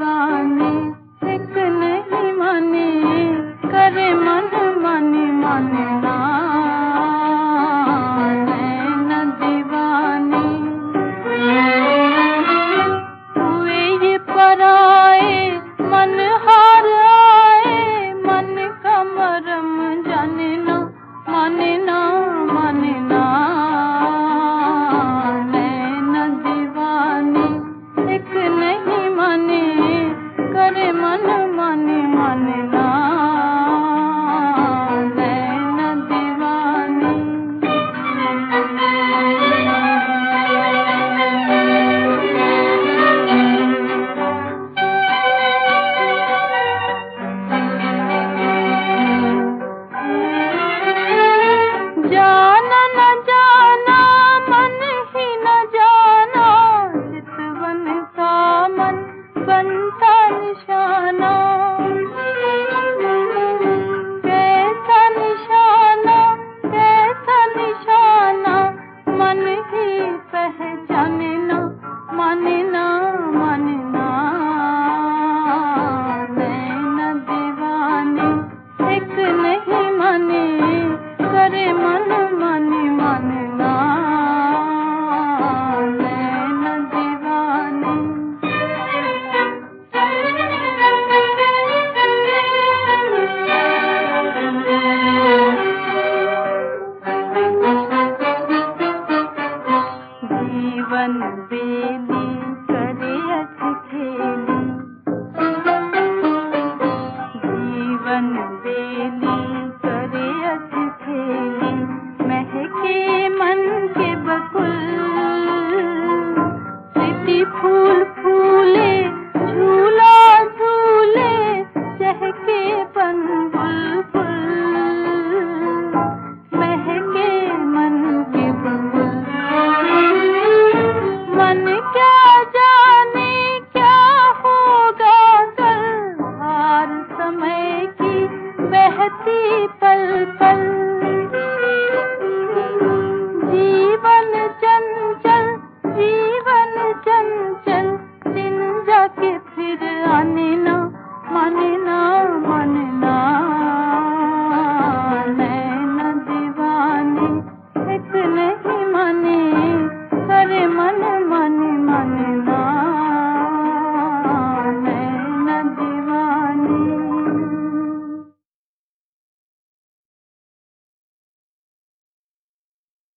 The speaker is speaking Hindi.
दीवाने एक नहीं माने, करे मन माने माने ना, नैन दीवाने हुए ये पराए, मन हार आए, मन का मरम जाने ना, माने ना माने ना, नैन दीवाने एक नहीं माने, करे मन माने माने ना, नैन दीवाने। जाना न जाना मन ही न जाना, चितवन का मन बनता निशाना, कैसा निशाना कैसा निशाना, मन ही पहचाने ना, माने ना माने ना, नैन दीवाने एक नहीं माने, करे मन माने माने ना, नैन दीवाने। जीवन बेली करे अटखेली, जीवन बेली करे अटखेली, महके मन के बकुल, प्रीति फूल फूले झूला झूले, चहके बन बुलबुल, महके मन के बकुल, मन क्या जाने क्या होगा कल, हार समय की बहती पल पल, जीवन चंचल दिन जाके फिर आने